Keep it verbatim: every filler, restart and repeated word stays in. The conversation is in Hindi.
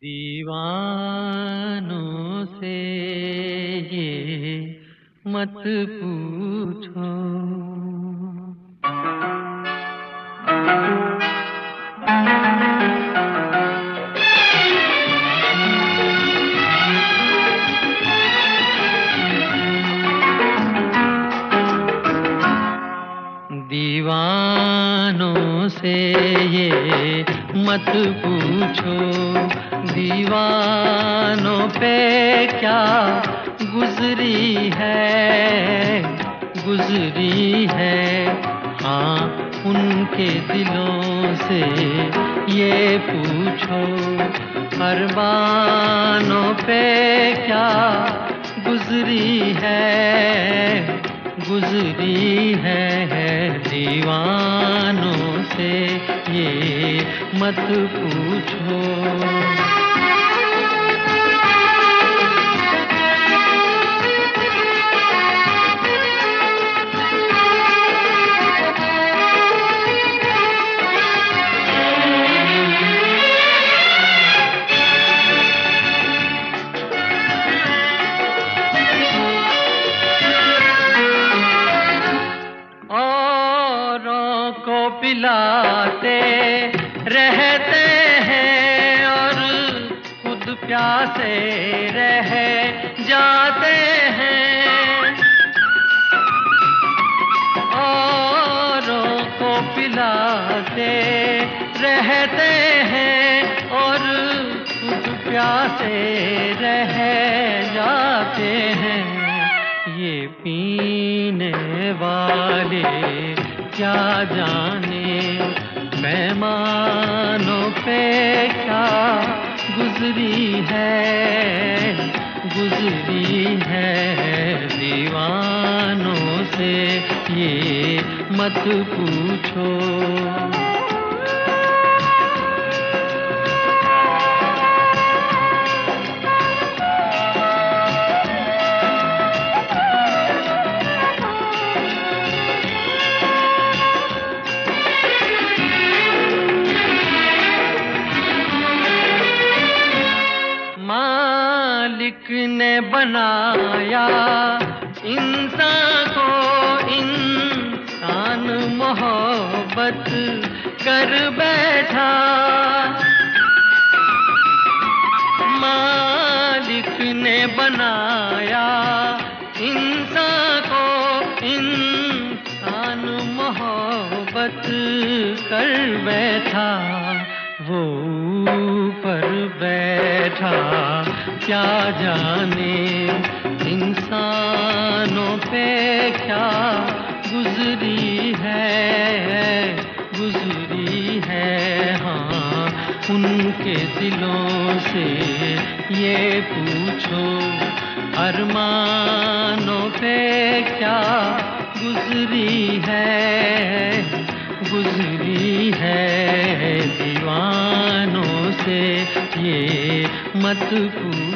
दीवानों से ये मत पूछो। दीवानों से ये मत पूछो, दीवानों पे क्या गुजरी है, गुजरी है। हाँ, उनके दिलों से ये पूछो, अरमानों पे क्या गुजरी है, गुजरी है। दीवानों से ये मत पूछो। को पिलाते रहते हैं और खुद प्यासे रह जाते हैं। औरों को पिलाते रहते हैं और खुद प्यासे रह जाते हैं। ये पीने वाले क्या जाने पैमानों पे क्या गुजरी है, गुजरी है। दीवानों से ये मत पूछो। मालिक ने बनाया इंसान को, इंसान मोहब्बत कर बैठा। मालिक ने बनाया इंसान को, इंसान मोहब्बत कर बैठा। वो ऊपर बैठा क्या जाने इंसानों पे क्या गुजरी है, गुजरी है। हाँ, उनके दिलों से ये पूछो, अरमानों पे क्या गुजरी है, गुजरी है। दीवानों से ये मत पूछो।